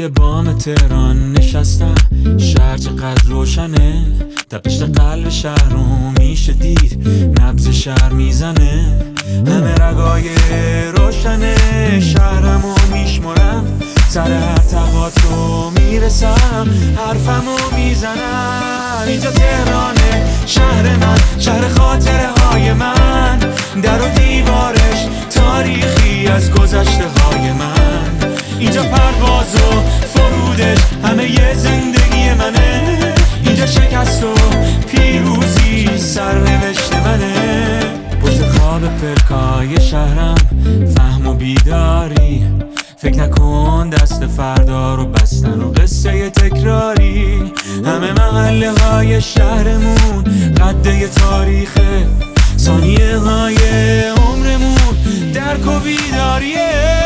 روی بام تهران نشستم، شهر چقدر روشنه، تپش قلب شهر رو میشه دید، نبض شهر میزنه، همه رگای روشنه، شهرمو میشمرم، سر هر تقاطع میرسم، حرفمو میزنم. اینجا تهرانه، شهر من، شهر خاطره های من، در و دیوارش تاریخی از گذشته های من. اینجا پرواز و فرودش همه یه زندگی منه، اینجا شکست و پیروزی سرنوشت منه. پشت خواب پلکای شهرم فهم و بیداری، فکر نکن دست فردا رو بستن و قصه تکراری. همه محله های شهرمون قده تاریخه، ثانیه های عمرمون درک و بیداریه.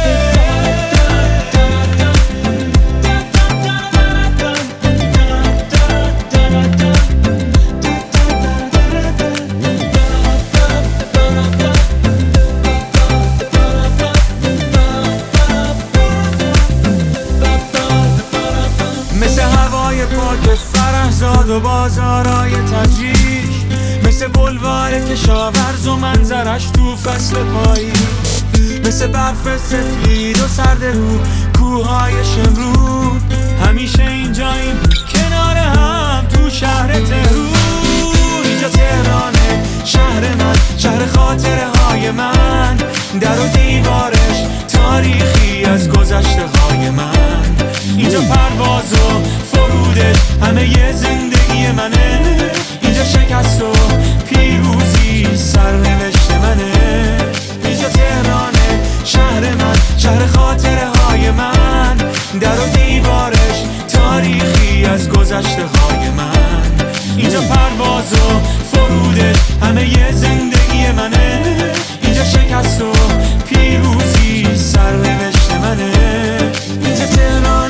مثل هوای پاک فرهزاد و بازارای تجریش، مثل بلوار کشاورز و منظرش تو فصل پاییز، مثل برف سفید و سرد رو کوههای شمرو، همیشه اینجاییم کنار هم تو شهر تهرون. اینجا تهرانه، شهر من، شهر خاطره های من، در و دیوارش تاریخی از گذشته های من. اینجا پرواز و فرودش همه یه زندگی منه، اینجا شکست و پیروزی سرنوشت منه. اینجا تهرانه، شهر من، شهر خاطره های من، در و دیوارش تاریخی از گذشته های من. اینجا پرواز و فرودش همه یه زندگی منه، اینجا شکست و پیروزی سرنوشت منه. اینجا تهران